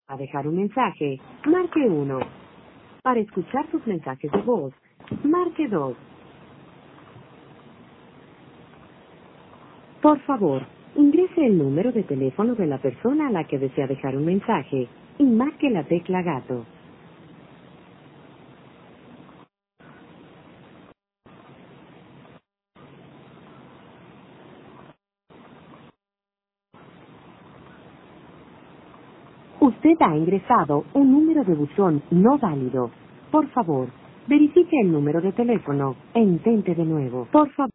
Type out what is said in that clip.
A dejar un mensaje, marque 1. Para escuchar sus mensajes de voz, marque 2. Por favor, ingrese el número de teléfono de la persona a la que desea dejar un mensaje y marque la tecla gato. Usted ha ingresado un número de buzón no válido. Por favor, verifique el número de teléfono e intente de nuevo. Por favor.